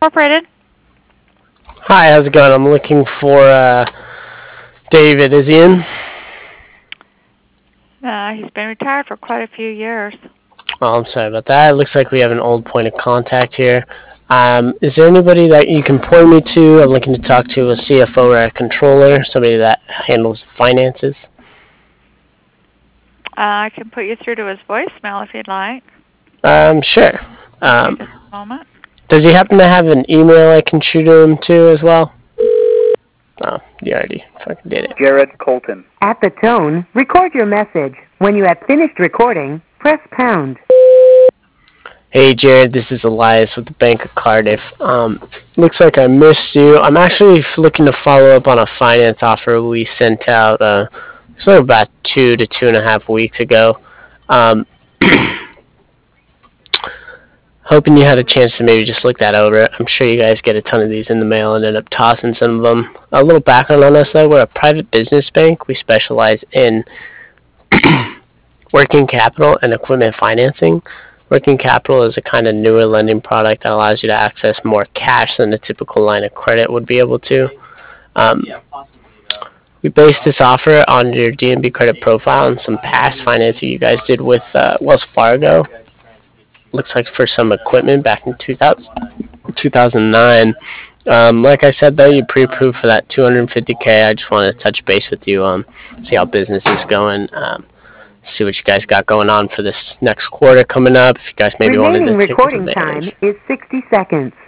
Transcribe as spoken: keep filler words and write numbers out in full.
Incorporated. Hi, how's it going? I'm looking for uh, David. Is he in? Uh, he's been retired for quite a few years. Oh, I'm sorry about that. It looks like we have an old point of contact here. Um, is there anybody that you can point me to? I'm looking to talk to a C F O or a controller, somebody that handles finances. Uh, I can put you through to his voicemail if you'd like. Um, sure. Okay, Um, just a moment. does he happen to have an email I can shoot him to as well? Oh, you already fucking did it. Jared Colton. At the tone, record your message. When you have finished recording, press pound. Hey Jared, this is Elias with the Bank of Cardiff. Um, looks like I missed you. I'm actually looking to follow up on a finance offer we sent out uh, so about two to two and a half weeks ago. Um, hoping you had a chance to maybe just look that over. I'm sure you guys get a ton of these in the mail and end up tossing some of them. A little background on us though, we're a private business bank. We specialize in working capital and equipment financing. Working capital is a kind of newer lending product that allows you to access more cash than a typical line of credit would be able to. Um, we based this offer on your D N B credit profile and some past financing you guys did with uh, Wells Fargo. Looks like for some equipment back in two thousand, two thousand nine. Um, like I said, though, you pre-approved for that two hundred fifty K. I just wanted to touch base with you, um, see how business is going. Um, see what you guys got going on for this next quarter coming up. If you guys maybe Remaining wanted to take recording advantage. time is sixty seconds.